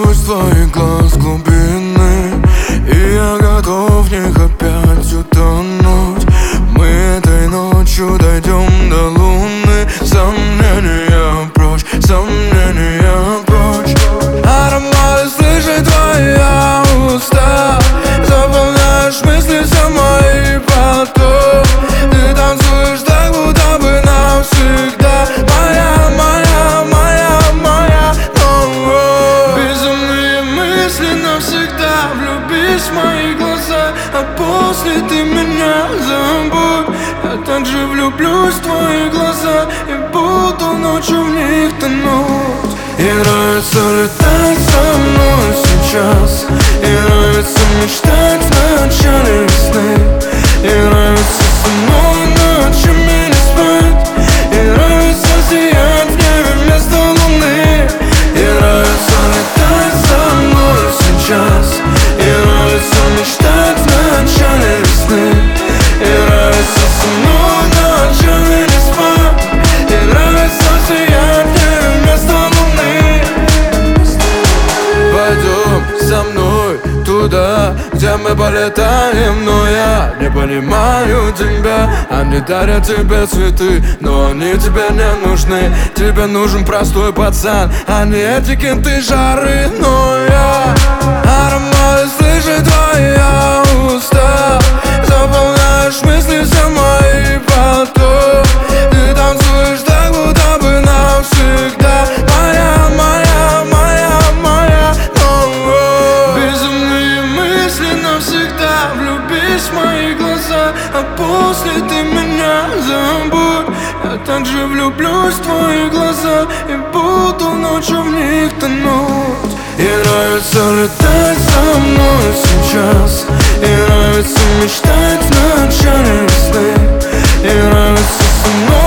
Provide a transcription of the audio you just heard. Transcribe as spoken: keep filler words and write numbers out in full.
влюблюсь в твои глаз глубины, и я готов в них опять утонуть. Мы этой ночью дойдем до луны. Сомнения прочь, сомнения прочь. Ароматы слышит твоя уста, заполняешь мысли все мои поток. Ты танцуешь так, будто бы навсегда. Моя, моя, моя, моя, oh, oh. Безумные мысли навсегда. Влюбись в мои глаза, а после ты меня забудь. Я также влюблюсь в твои глаза и буду ночью в них тонуть. И нравится летать со мной сейчас, и нравится мечтать в начале весны, и нравится со мной ночами не спать, и нравится сиять в небе вместо луны. И нравится летать со мной сейчас, и нравится мечтать в начале весны, и нравится со мной ночами не спать, и нравится сиять в небе вместо луны. Пойдем со мной туда, где мы полетаем, но я не понимаю тебя. Они дарят тебе цветы, но они тебе не нужны. Тебе нужен простой пацан, а не этикеты жары. Но я ароматы слышу твоя уста, заполняешь мысли все мои поток. Ты танцуешь так, будто бы навсегда. Моя, моя, моя, моя, oh, oh. Безумные мысли навсегда. Влюбись в мои глаза, а после ты меня забудь. Я также влюблюсь в твои глаза и буду ночью в них тонуть. И нравится летать со мной сейчас, и нравится мечтать в начале весны, и нравится со мной